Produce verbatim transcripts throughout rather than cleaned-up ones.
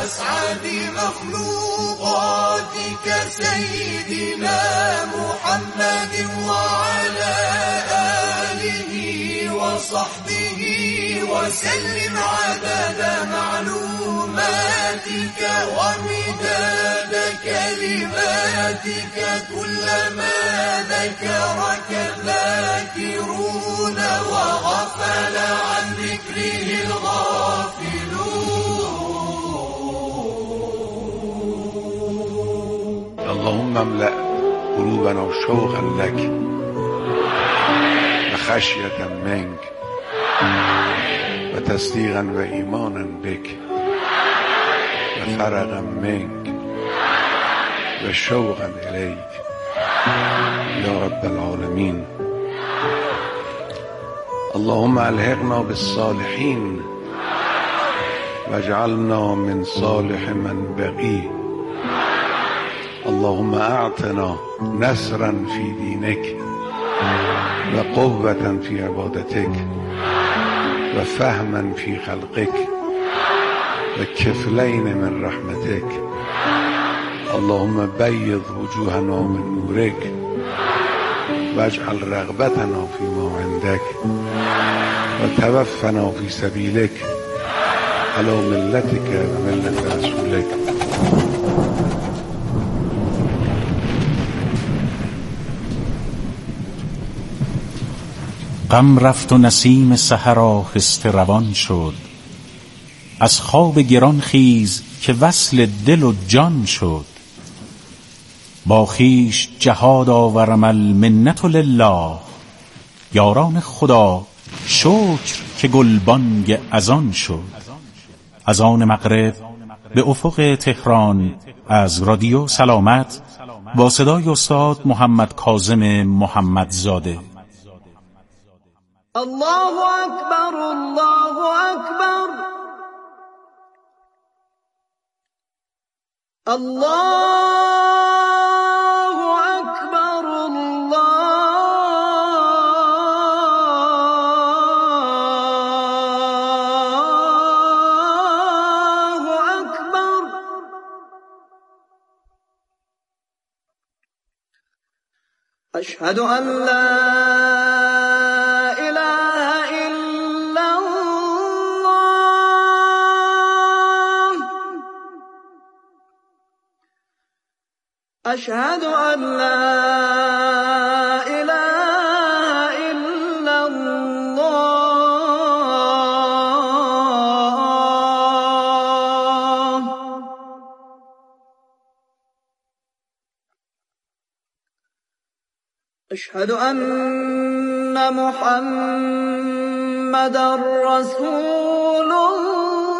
أسعد مخلوقاتك سيدنا محمد وعلى آله وصحبه وسلم عدد معلوماتك ومداد كلماتك كلما ذكرك الذاكرون وغفل عن ذكره الغافلون. اللهم املأ قلوبنا شوقا لك وخشية منك وتصديقا وإيمانا بك وفرغا منك وشوقا إليك يا رب العالمين. اللهم ألحقنا بالصالحين واجعلنا من صالح من بقي. اللهم أعطنا نصرا في دينك وقوة في عبادتك وفهما في خلقك وكفلين من رحمتك. اللهم بيض وجوهنا من نورك واجعل رغبتنا فيما عندك وتوفنا في سبيلك على ملتك وملة رسولك. غم رفت و نسیم سحر آهسته روان شد. از خواب گران خیز که وصل دل و جان شد. با خویش جهاد آورم المنت لله. یاران خدا شکر که گلبانگ اذان شد. از آن مغرب به افق تهران از رادیو سلامت با صدای استاد محمد کاظم محمدزاده. الله أكبر الله أكبر الله أكبر الله أكبر. أشهد أن لا أشهد أن لا إله إلا الله. أشهد أن محمدًا رسول الله.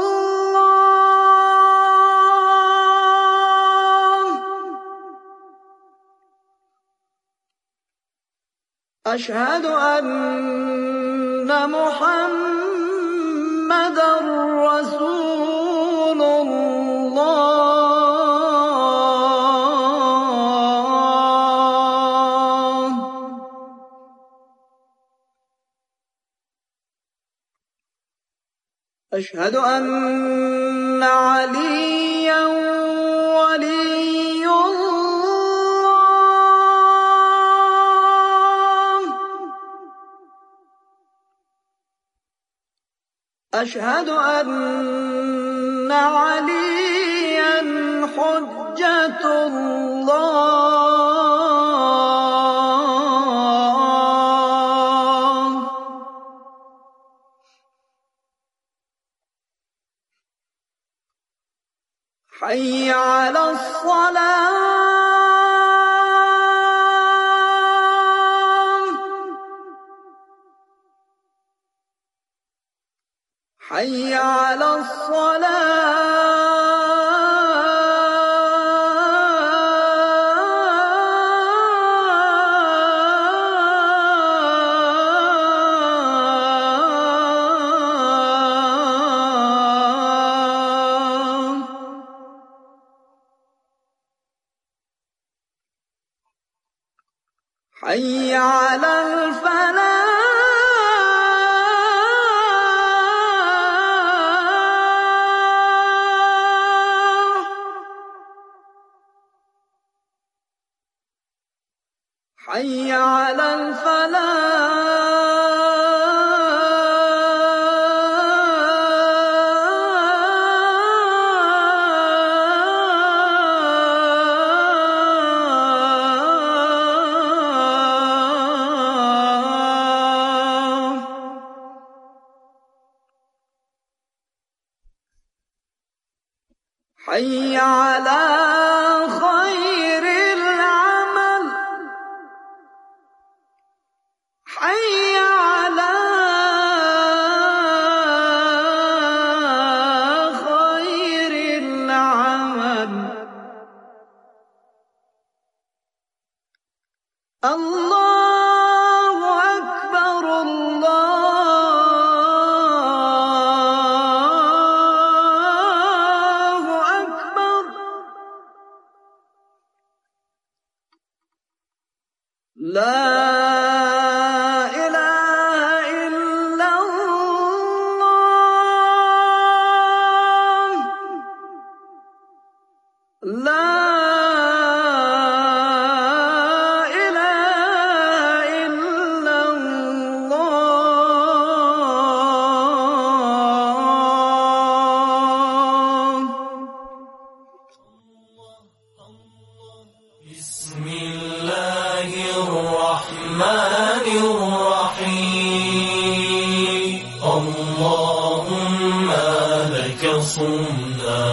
أشهد أن محمدًا رسول الله. أشهد أن عليًّا ولي الله. أشهد أن عليًّا حجة الله. حي على الصلاة. حي على الصلاة. حي على الفلاح. حي على الفلاح حي على خير العمل حي على خير العمل الله أكبر الله أكبر لا إله إلا الله لا إله إلا الله بسم الله الرحمن الرحيم اللهم لك صمنا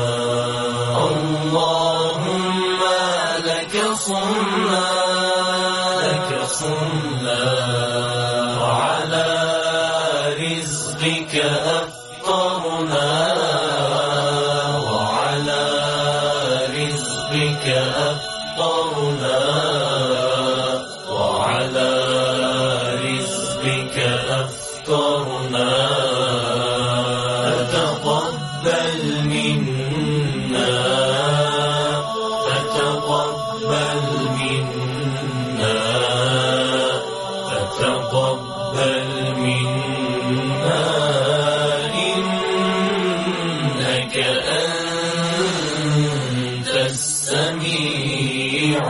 اللهم لك صمنا لك صمنا وعلى رزقك أفطرنا وعلى رزقك أفطرنا وعلى رزقك أفطرنا فتقبل منا فتقبل منا فتقبل منا إنك أنت السميع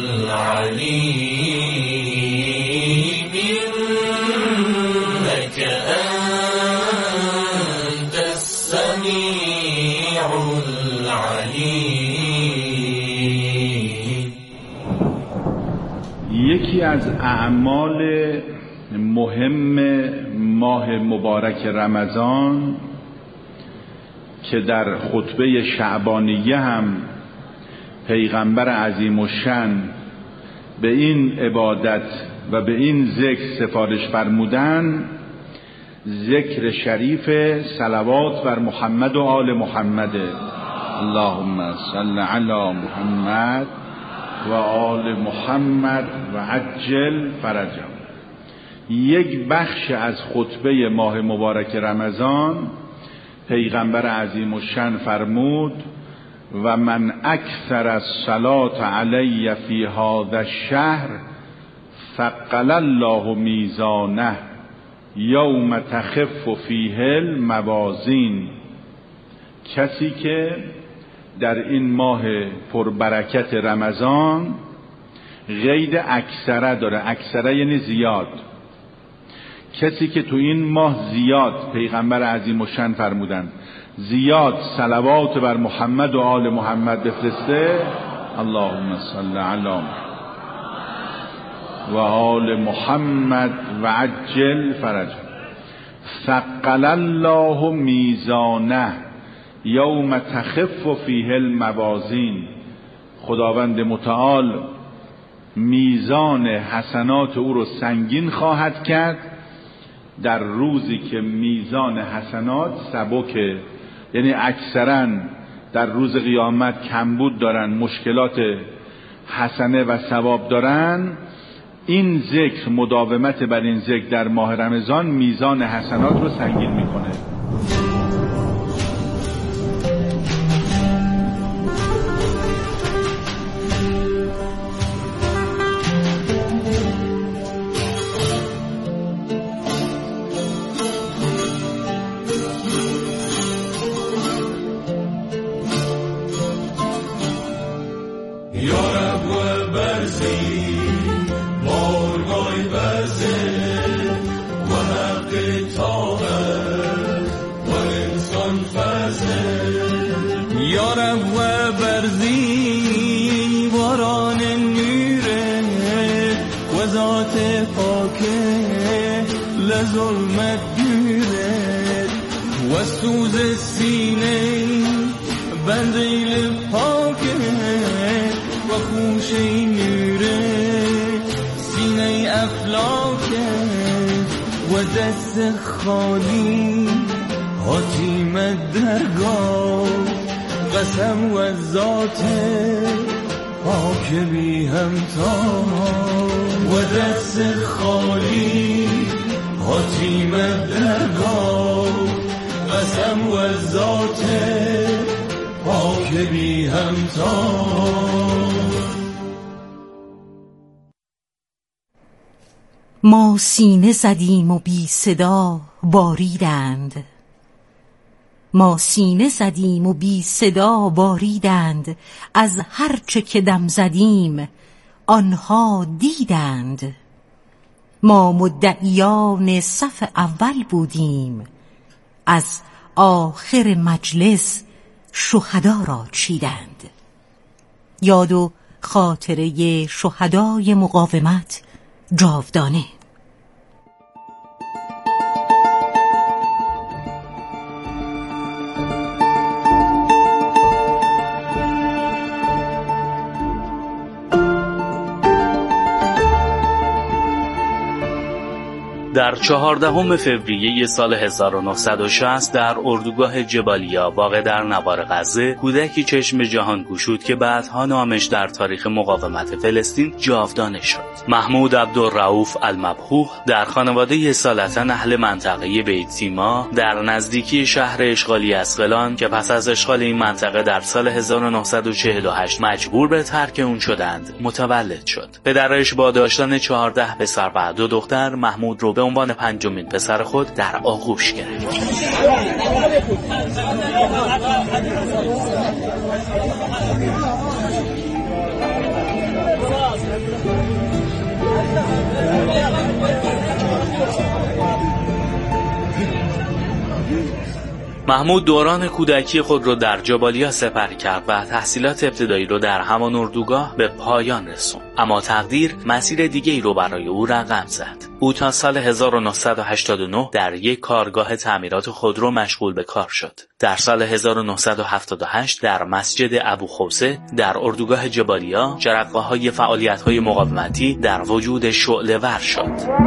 العليم إنك أنت السميع العليم. یکی از اعمال مهم ماه مبارک رمضان که در خطبه شعبانیه هم پیغمبر عظیم الشأن به این عبادت و به این ذکر سفارش فرمودن، ذکر شریف صلوات بر محمد و آل محمد. اللهم صل علی محمد و آل محمد و عجل فرجهم. یک بخش از خطبه ماه مبارک رمضان پیغمبر عظیم الشأن فرمود و من اکثر الصلاة علی فی هذا الشهر ثقل الله میزانه یوم تخف فیه الموازین. کسی که در این ماه پربرکت رمضان قید اکثره داره، اکثره یعنی زیاد، کسی که تو این ماه زیاد، پیغمبر عظیم الشأن فرمودن زیاد صلوات بر محمد و آل محمد بفرسته، اللهم صل علی محمد و آل محمد و عجل فرجهم، ثقل الله میزانه یوم تخف فیه الموازین. خداوند متعال میزان حسنات او رو سنگین خواهد کرد در روزی که میزان حسنات سبکه، یعنی اکثرا در روز قیامت کمبود دارن، مشکلات حسنه و ثواب دارن. این ذکر، مداومت بر این ذکر در ماه رمضان میزان حسنات رو سنگین میکنه. یا رب و برزی یارب و برزی باران نوره و ذات پاکه لظلمت دوره و سوز سینه بندیل پاکه و خوشه نوره سینه افلاکه و دست خالی حاتم درگاه قسم و ذات پاک بی همتا و دست خالی حاتم درگاه قسم و ذات پاک بی همتا. ما سینه زدیم و بی صدا باریدند، ما سینه زدیم و بی صدا باریدند، از هرچه که دم زدیم آنها دیدند. ما مدعیان صف اول بودیم، از آخر مجلس شهدا را چیدند. یاد و خاطره شهدای مقاومت جاودانه. در چهاردهم فوریه سال هزار و نهصد و شصت در اردوگاه جبالیا واقع در نوار غزه کودکی چشم جهان گشود که بعدها نامش در تاریخ مقاومت فلسطین جاودانه شد. محمود عبدالرؤوف المبحوح در خانواده اصالتا اهل منطقه بیت سیما در نزدیکی شهر اشغالی اسقلان که پس از اشغال این منطقه در سال هزار و نهصد و چهل و هشت مجبور به ترک اون شدند متولد شد. پدرش با داشتن چهارده پسر و دو دختر محمود رو به عنوان پنجمین پسر خود در آغوش گرفت. محمود دوران کودکی خود را در جبالیا سپری کرد و تحصیلات ابتدایی را در همان اردوگاه به پایان رسوند. اما تقدیر مسیر دیگه‌ای را برای او رقم زد. او تا سال هزار و نهصد و هشتاد و نه در یک کارگاه تعمیرات خودرو مشغول به کار شد. در سال هزار و نهصد و هفتاد و هشت در مسجد ابوخوسه در اردوگاه جبالیا جرقه‌های فعالیت‌های مقاومتی در وجود شعله‌ور شد.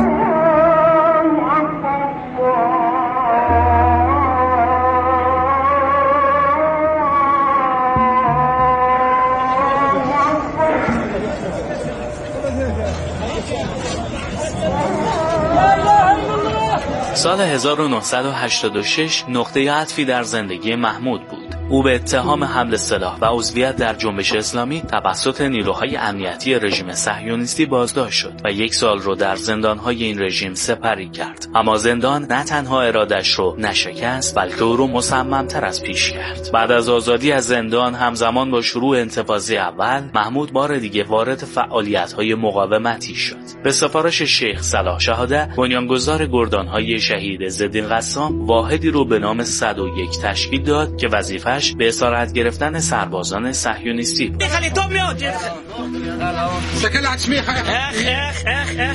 سال هزار و نهصد و هشتاد و شش نقطه عطفی در زندگی محمود بود. او به اتهام حمل سلاح و عضویت در جنبش اسلامی توسط نیروهای امنیتی رژیم صهیونیستی بازداشت شد و یک سال رو در زندانهای این رژیم سپری کرد. اما زندان نه تنها ارادش رو نشکست بلکه او رو مصممتر از پیش کرد. بعد از آزادی از زندان همزمان با شروع انتفاضه اول محمود بار دیگه وارد فعالیت‌های مقاومتی شد. به سفارش شیخ صلاح شهاده بنیانگذار گردانهای شهید ضدین قسام واحدی رو به نام صد و یک تشکیل داد که وظیفه به اسارت گرفتن سربازان صهیونیستی بود. میخوای تو میاد شکل عشمیخ اخ اخ اخ اخ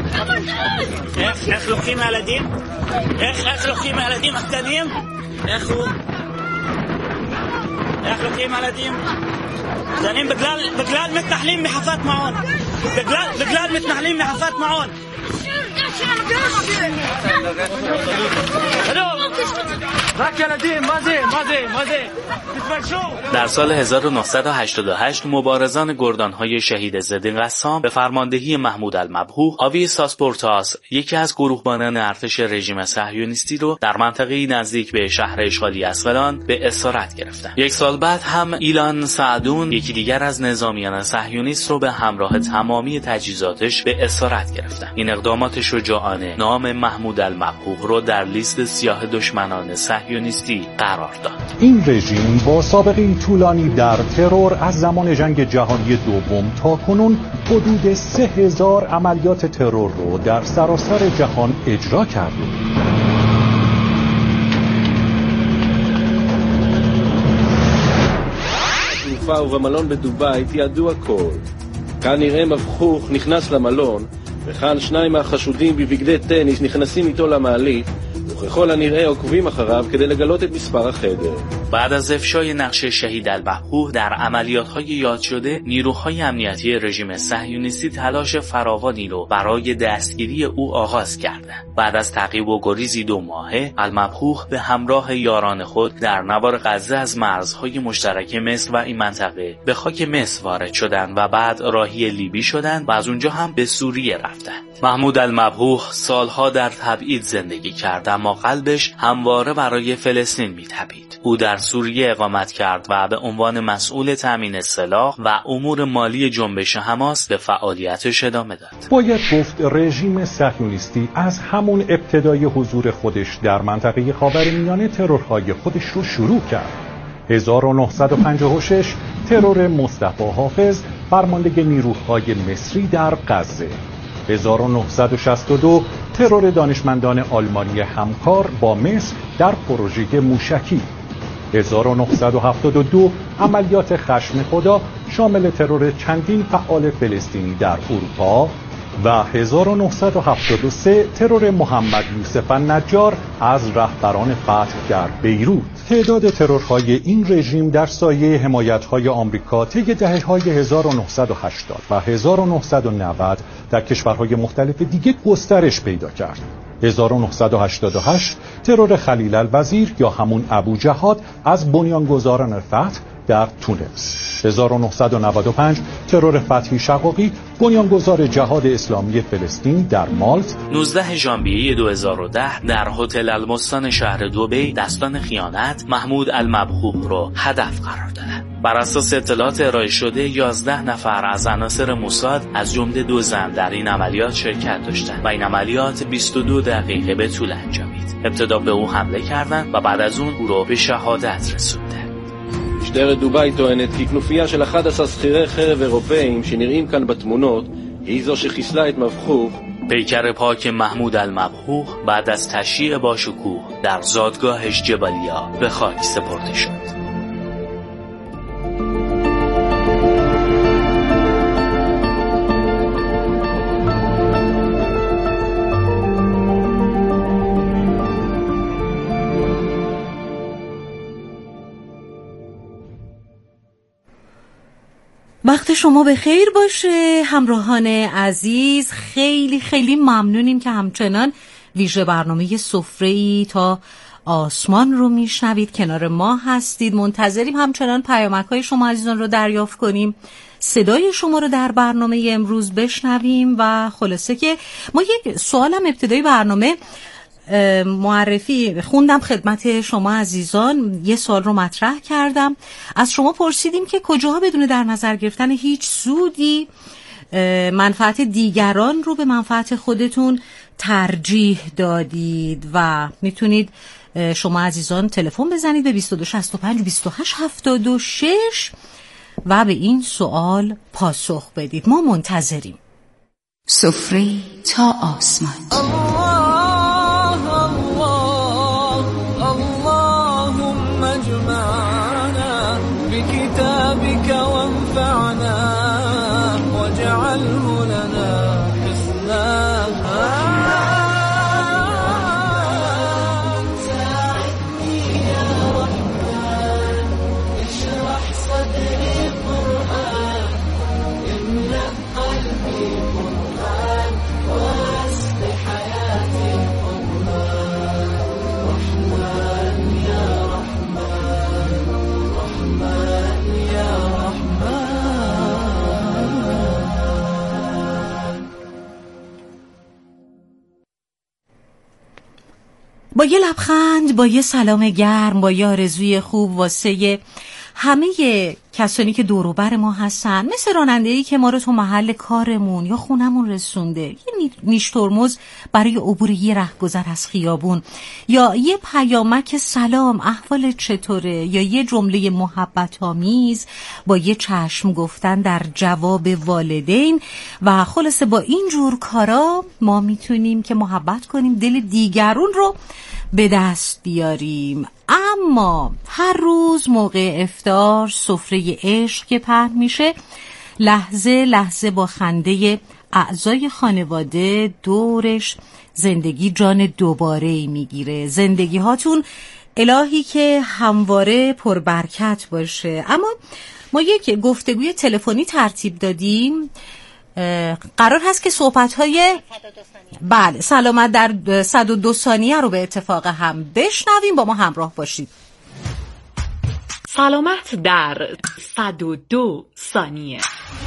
اخ اخ لقيم على دين اخ اخ لقيم على دين التنيم اخو اخ لقيم على دين تنيم بقلال بقلال متنحلين محفات معون بقلال بقلال متنحلين محفات معون در سال هزار و نهصد و هشتاد و هشت مبارزان گردانهای شهید ضدین قسام به فرماندهی محمود المبحوح آوی ساسپورتاس یکی از گروهبانان ارتش رژیم صهیونیستی رو در منطقه‌ای نزدیک به شهر اشغالی اسقلان به اسارت گرفتند. یک سال بعد هم ایلان سعدون یکی دیگر از نظامیان صهیونیست رو به همراه تمامی تجهیزاتش به اسارت گرفتند. این اقدامات شجاعانه نام محمود المبحوح رو در لیست سیاه دشمنان صهیونیستی قرار داد. این رژیم با سابقه طولانی در ترور از زمان جنگ جهانی دوم تا کنون حدود سه هزار عملیات ترور رو در سراسر جهان اجرا کرده. בתעופה ובמלון בדובאי תיעדו הכל. כאן נראה מבחוך נכנס למלון, וכאן שניים מהחשודים בבגדי טניס נכנסים איתו למעלית, וככל הנראה עוקבים אחריו כדי לגלות את מספר החדר. بعد از افشای نقش شهید المبحوح در عملیات‌های یاد شده، نیروهای امنیتی رژیم صهیونیستی تلاش فراوانی رو برای دستگیری او آغاز کردند. بعد از تعقیب و گریزی دو ماهه، المبحوح به همراه یاران خود در نوار غزه از مرزهای مشترک مصر و این منطقه به خاک مصر وارد شدند و بعد راهی لیبی شدند و از اونجا هم به سوریه رفتند. محمود المبحوح سالها در تبعید زندگی کرد، اما قلبش همواره برای فلسطین می‌تپید. او در سوریه اقامت کرد و به عنوان مسئول تامین سلاح و امور مالی جنبش حماس به فعالیتش ادامه داد. باید گفت رژیم صهیونیستی از همون ابتدای حضور خودش در منطقه خاورمیانه ترورهای خودش رو شروع کرد. هزار و نهصد و پنجاه و شش ترور مصطفی حافظ فرمانده نیروهای مصری در غزه. هزار و نهصد و شصت و دو ترور دانشمندان آلمانی همکار با مصر در پروژه موشکی. هزار و نهصد و هفتاد و دو عملیات خشم خدا شامل ترور چندین فعال فلسطینی در اروپا و هزار و نهصد و هفتاد و سه ترور محمد یوسف النجار از رهبران فتح در بیروت. تعداد ترورهای این رژیم در سایه حمایت‌های آمریکا طی دهه‌های هزار و نهصد و هشتاد و هزار و نهصد و نود در کشورهای مختلف دیگه گسترش پیدا کرد. هزار و نهصد و هشتاد و هشت ترور خلیل الوزیر یا همون ابو جهاد از بنیانگذاران فتح در تونس. هزار و نهصد و نود و پنج ترور فتحی شقاقی بنیانگذار جهاد اسلامی فلسطین در مالت. نوزدهم ژانویه دو هزار و ده در هتل المستان شهر دبی دستان خیانت محمود المبحوح رو هدف قرار دادند. بر اساس اطلاعات ارائه شده یازده نفر از عناصر موساد از جمله دو زن در این عملیات شرکت داشتند و این عملیات بیست و دو دقیقه به طول انجامید. ابتدا به او حمله کردند و بعد از اون او رو به شهادت رسوندند. משטרת דובאי טוענת כי כנופיה של אחד עשר שכירי חרב אירופאים שנראים כאן בתמונות היא זו שחיסלה את מבחוך. پیکر پاک محمود المبحوح بعد از تشییع با شکوه در زادگاهش جبالیا به خاک سپرده شد. وقت شما به خیر باشه همراهان عزیز. خیلی خیلی ممنونیم که همچنان ویژه برنامه سفره‌ای تا آسمان رو میشنوید، کنار ما هستید. منتظریم همچنان پیامک‌های شما عزیزان رو دریافت کنیم، صدای شما رو در برنامه امروز بشنویم و خلاصه که ما یک سوالم ابتدای برنامه معرفی خوندم خدمت شما عزیزان، یه سوال رو مطرح کردم، از شما پرسیدیم که کجاها بدون در نظر گرفتن هیچ سودی منفعت دیگران رو به منفعت خودتون ترجیح دادید و میتونید شما عزیزان تلفن بزنید به بیست و دو شصت و پنج بیست و هشت هفتاد و شش و به این سوال پاسخ بدید. ما منتظریم. سفره تا آسمان. بك وانفعنا واجعله لنا حسنا. ساعدني يا رحمن اشرح صدري قرآن املأ قلبي قرآن واسق حياتي قرآن. رحمن يا رحمن رحمن يا رحمن. با یه لبخند، با یه سلام گرم، با یه آرزوی خوب واسه همه کسانی که دور و بر ما هستن، مثل راننده‌ای که ما رو تو محل کارمون یا خونمون رسونده، یه نیش ترمز برای عبور یه رهگذر از خیابون، یا یه پیامک سلام احوال چطوره، یا یه جمله محبت آمیز با یه چشم گفتن در جواب والدین و خلاصه با این جور کارا ما میتونیم که محبت کنیم، دل دیگرون رو به دست بیاریم. اما هر روز موقع افطار سفره صدای عشق که پهن میشه، لحظه لحظه با خنده اعضای خانواده دورش زندگی جان دوباره میگیره. زندگی هاتون الهی که همواره پربرکت باشه. اما ما یک گفتگوی تلفنی ترتیب دادیم، قرار هست که صحبت‌های بله سلامت در صد و دو ثانیه رو به اتفاق هم بشنویم. با ما همراه باشید. سلامت در صد و دو ثانیه.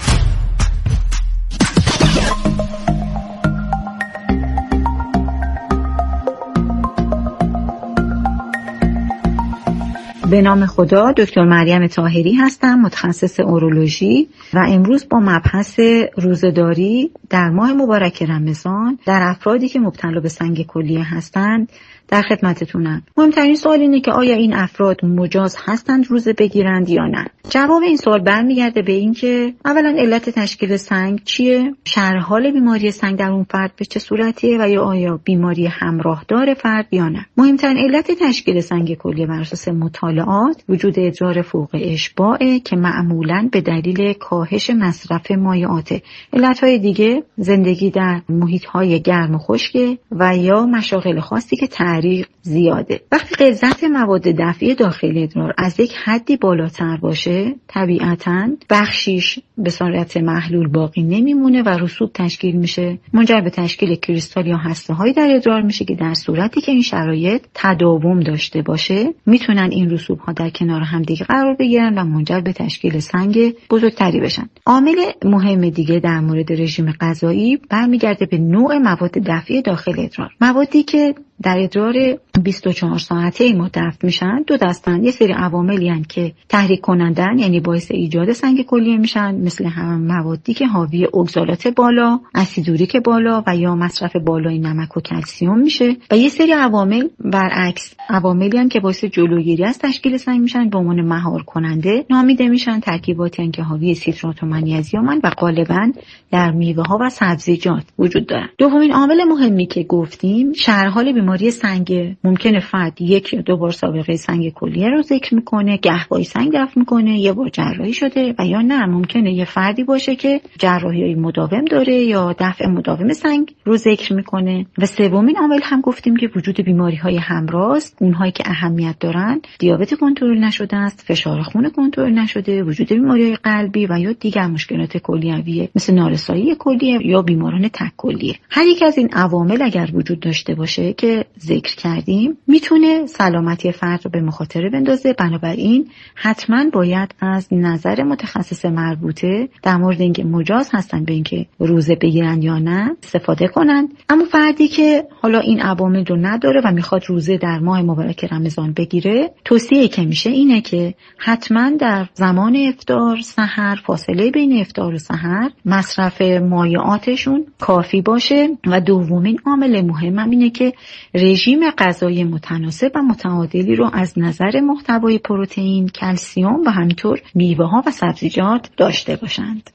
به نام خدا، دکتر مریم طاهری هستم، متخصص اورولوژی و امروز با مبحث روزه‌داری در ماه مبارک رمضان در افرادی که مبتلا به سنگ کلیه هستند در خدمتتونم. مهمترین سوال اینه که آیا این افراد مجاز هستند روزه بگیرند یا نه؟ جواب این سوال برمیگرده به این که اولا علت تشکیل سنگ چیه؟ شرح حال بیماری سنگ در اون فرد به چه صورتیه و یا آیا بیماری همراه داره فرد یا نه؟ مهمترین علت تشکیل سنگ کلیه بر اساس مطالعات وجود ادرار فوق اشباعه که معمولاً به دلیل کاهش مصرف مایعاته. علت‌های دیگه زندگی در محیط‌های گرم و خشک و یا مشاغل خاصی که تعریق زیاده. وقتی غلظت مواد دفعی داخل ادرار از یک حدی بالاتر باشه، طبیعتاً بخشیش به صورت محلول باقی نمیمونه و رسوب تشکیل میشه، منجر به تشکیل کریستال یا هسته‌هایی در ادرار میشه که در صورتی که این شرایط تداوم داشته باشه، میتونن این رسوب‌ها در کنار هم دیگه قرار بگیرن و منجر به تشکیل سنگ بزرگتری بشن. عامل مهم دیگه در مورد رژیم غذایی برمیگرده به نوع مواد دفعی داخل ادرار. موادی که در ادرار بیست و چهار ساعته ما دفع میشن دو دستن. یه سری عواملی هستند که تحریک کنندن، یعنی باعث ایجاد سنگ کلیه میشن، مثل هم موادی که حاوی اگزالات بالا، اسیدوریک بالا و یا مصرف بالای نمک و کلسیم میشه. و یه سری عوامل برعکس، عواملی هستند که باعث جلوگیری از تشکیل سنگ میشن، به عنوان مهار کننده نامیده میشن. ترکیباتی هستند که حاوی سیترات و منیزیمن و غالبا در میوه ها و سبزیجات وجود دارن. دومین عامل مهمی که گفتیم شرح حال بیماری سنگ. ممکنه فرد یک یا دو بار سابقه سنگ کلیه رو ذکر میکنه، گهگاهی سنگ دفع میکنه، یه بار جراحی شده، و یا نه ممکنه یه فردی باشه که جراحی‌های مداوم داره یا دفع مداوم سنگ رو ذکر میکنه. و سومین عامل هم گفتیم که وجود بیماری‌های همراه، اونهایی که اهمیت دارن، دیابت کنترل نشده است، فشار خون کنترل نشده، وجود بیماری‌های قلبی و یا دیگر مشکلات کلیویه مثل نارسایی کلیه یا بیماران تک کلیه. هر یک از این عوامل اگر وجود داشته باشه که ذکر کردیم میتونه سلامتی فرد رو به مخاطره بندازه. بنابراین حتما باید از نظر متخصص مربوطه در مورد اینکه مجاز هستن به اینکه روزه بگیرن یا نه استفاده کنن. اما فردی که حالا این عوامل رو نداره و میخواد روزه در ماه مبارک رمضان بگیره، توصیه که میشه اینه که حتما در زمان افطار سحر، فاصله بین افطار و سحر، مصرف مایعاتشون کافی باشه. و دومین عامل مهم اینه که رژیم غذایی متناسب و متعادلی رو از نظر محتوای پروتئین، کلسیم و همینطور میوه ها و سبزیجات داشته باشند.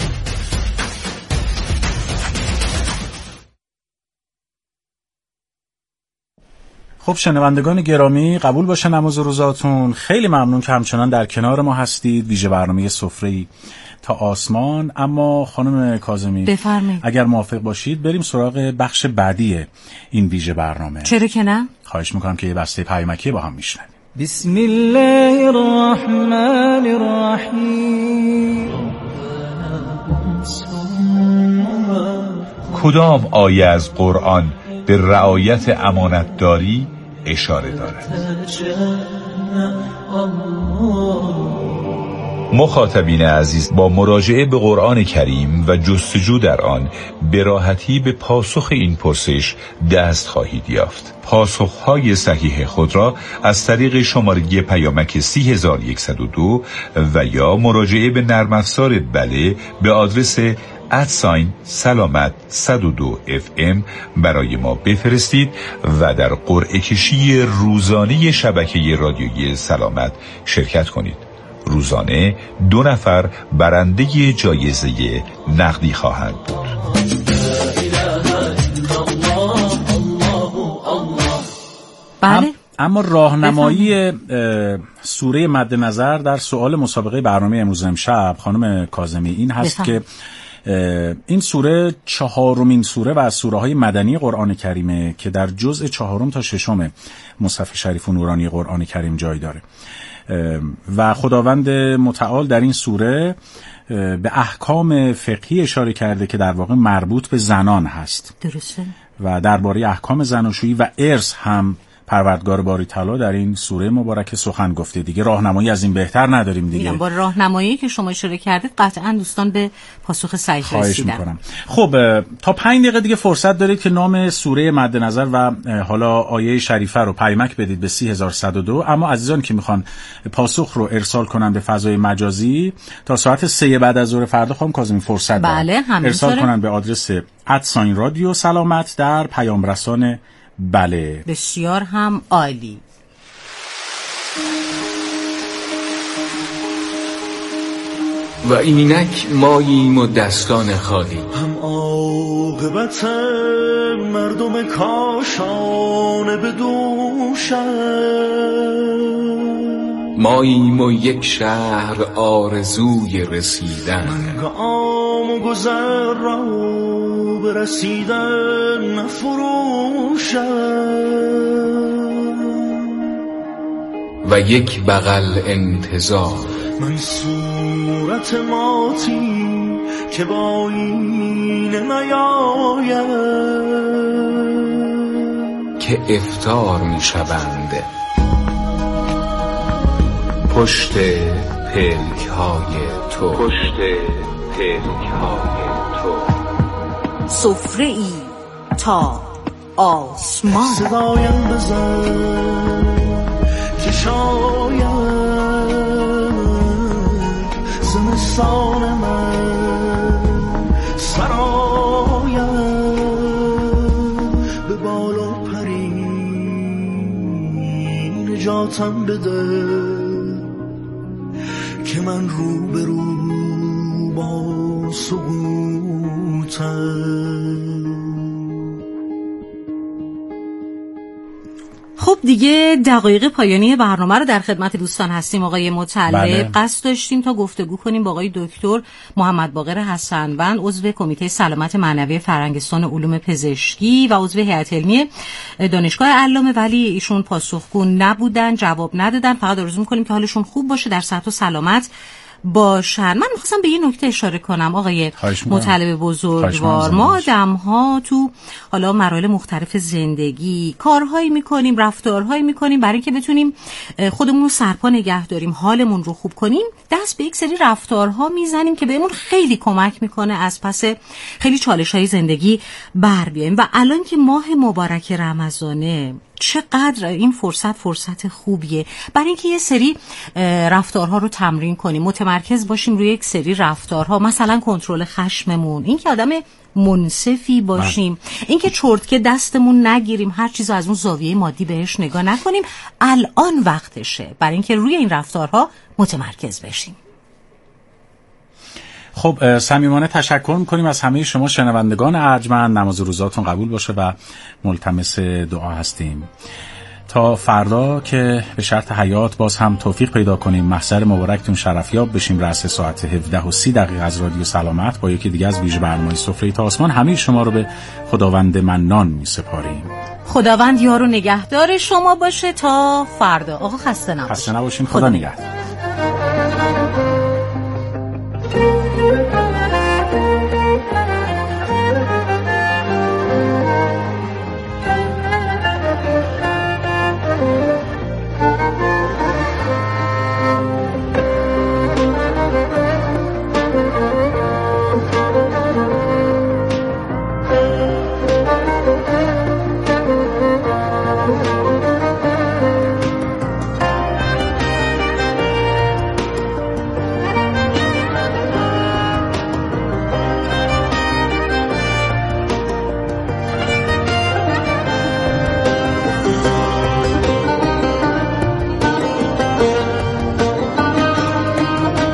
خب شنوندگان گرامی، قبول باشه نماز و روزاتون. خیلی ممنون که همچنان در کنار ما هستید. ویژه برنامه سفره‌ای تا آسمان. اما خانم کاظمی بفرمایید، اگر موافق باشید بریم سراغ بخش بعدی این ویژه برنامه. چرا که نه؟ خواهش میکنم که یه بسته پیامکی با هم میشنویم. بسم الله الرحمن الرحیم. کدام آیه از قرآن به رعایت امانتداری اشاره دارد؟ مخاطبین عزیز، با مراجعه به قرآن کریم و جستجو در آن به راحتی به پاسخ این پرسش دست خواهید یافت. پاسخهای صحیح خود را از طریق شماره پیامک سی هزار و صد و دو و یا مراجعه به نرم افزار بله به آدرس ادساین سلامت صد و دو اف ام برای ما بفرستید و در قرعه کشی روزانه شبکه رادیویی سلامت شرکت کنید. روزانه دو نفر برنده جایزه نقدی خواهند بود. بله. اما راهنمایی سوره مد نظر در سوال مسابقه برنامه امروز امشب خانم کاظمی این هست بفهم. که این سوره چهارمین سوره و از سوره های مدنی قرآن کریمه که در جزء چهارم تا ششم مصحف شریف و نورانی قرآن کریم جای داره و خداوند متعال در این سوره به احکام فقهی اشاره کرده که در واقع مربوط به زنان هست. درسته. و درباره احکام زناشویی و ارث هم پروردگار باری تعالی در این سوره مبارکه سخن گفته. دیگه راهنمایی از این بهتر نداریم دیگه. با راهنمایی که شما اشاره کردید قطعا دوستان به پاسخ صحیح رسیدن. خواهش میکنم. خب تا پنج دقیقه دیگه فرصت دارید که نام سوره مد نظر و حالا آیه شریفه رو پیامک بدید به سی هزار و صد و دو. اما عزیزان که میخوان پاسخ رو ارسال کنن به فضای مجازی تا ساعت سه بعد از ظهر فردا خانم کاظمی فرصت دارن. بله ارسال کنن به آدرس ادساین رادیو سلامت در پیام رسان بله. بسیار هم عالی. و اینک ماییم و دستان خالی، هم عاقبت مردم کاشانه به دوشم، ماییم و یک شهر آرزوی رسیدن، گام و گذر را برسیدن نفروشم، و یک بغل انتظار، من صورت ماتی که با این نیاید، که افطار می شوند پشت پلک های تو، پشت پلک های تو، سفره ای تا آسمان، صدایم بزن که شاید زمستان من سرایم به بالا پری نجاتم بده که من رو به رو با سقوطم. خب دیگه دقایق پایانی برنامه رو در خدمت دوستان هستیم. آقای مطلب بله. قصد داشتیم تا گفتگو کنیم با آقای دکتر محمد باقر حسنوند، عضو کمیته سلامت معنوی فرنگستان علوم پزشکی و عضو هیئت علمی دانشگاه علامه، ولی ایشون پاسخگو نبودن، جواب ندادن. فقط آرزو می‌کنیم که حالشون خوب باشه، در صحت و سلامت باشن. من میخواستم به یه نکته اشاره کنم آقای مطلب بزرگوار. ما آدم ها تو حالا مراحل مختلف زندگی کارهایی میکنیم، رفتارهایی میکنیم برای اینکه بتونیم خودمون رو سرپا نگه داریم، حالمون رو خوب کنیم، دست به یک سری رفتارها میزنیم که بهمون خیلی کمک میکنه از پس خیلی چالش‌های زندگی بر بیاییم. و الان که ماه مبارک رمضانه، چقدر این فرصت فرصت خوبیه برای اینکه یه سری رفتارها رو تمرین کنیم، متمرکز باشیم روی یک سری رفتارها، مثلا کنترل خشممون، این که آدم منصفی باشیم، این که چرتکه دستمون نگیریم، هر چیزو از اون زاویه مادی بهش نگاه نکنیم. الان وقتشه برای اینکه روی این رفتارها متمرکز بشیم. خب صمیمانه تشکر میکنیم از همه شما شنوندگان ارجمند. نماز روزاتون قبول باشه و ملتمس دعا هستیم. تا فردا که به شرط حیات باز هم توفیق پیدا کنیم محضر مبارکتون شرفیاب بشیم، رأس ساعت هفده و سی دقیقه از رادیو سلامت با یکی دیگه از ویژه برنامه سفره تا آسمان، همه شما رو به خداوند منان میسپاریم. خداوند یار و نگهدار شما باشه تا فردا. آقا خسته نباشید. خسته نباشین. خدا نگهدار.